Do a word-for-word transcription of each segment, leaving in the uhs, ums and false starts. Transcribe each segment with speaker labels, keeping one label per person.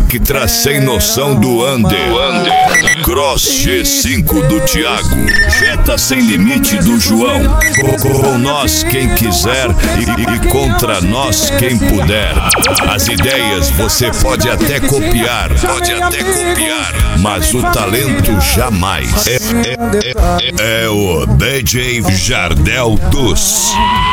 Speaker 1: Vectra sem noção do Under. Cross G cinco do Thiago. Jetta sem limite do João. Com nós quem quiser e, e contra nós quem puder. As ideias você pode até copiar, pode até copiar, mas o talento jamais. É, é, é, é o D J Jardel dos.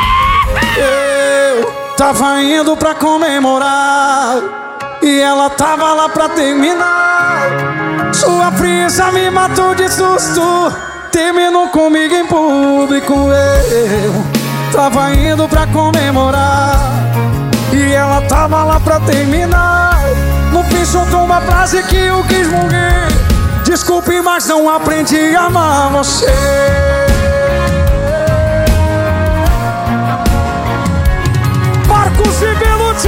Speaker 2: Eu tava indo pra comemorar e ela tava lá pra terminar. Sua frieza me matou de susto, terminou comigo em público. Eu tava indo pra comemorar e ela tava lá pra terminar. No fim soltou uma frase que eu quis morrer: desculpe, mas não aprendi a amar você. Marcos e Beluti.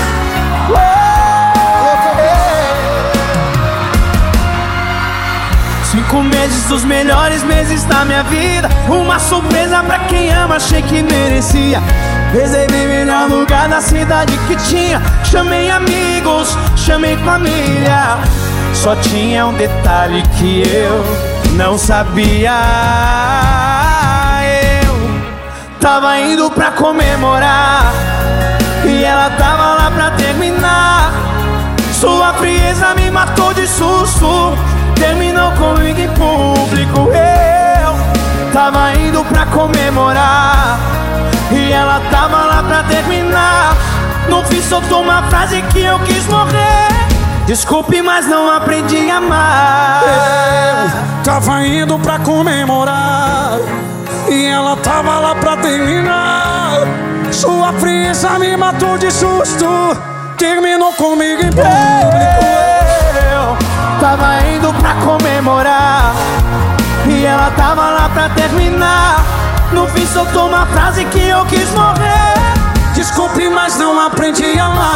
Speaker 3: Cinco meses dos melhores meses da minha vida, uma surpresa pra quem ama, achei que merecia. Reservei melhor lugar na cidade que tinha. Chamei amigos, chamei família. Só tinha um detalhe que eu não sabia. Eu tava indo pra comemorar e ela tava lá pra terminar. Sua frieza me matou de susto, terminou comigo em público. Eu tava indo pra comemorar e ela tava lá pra terminar. No fim soltou uma frase que eu quis morrer: desculpe, mas não aprendi a amar.
Speaker 2: Eu tava indo pra comemorar e ela tava lá pra terminar. Sua frieza me matou de susto, terminou comigo em público.
Speaker 3: Eu tava indo pra comemorar e ela tava lá pra terminar. No fim soltou uma frase que eu quis morrer:
Speaker 2: desculpe, mas não aprendi a amar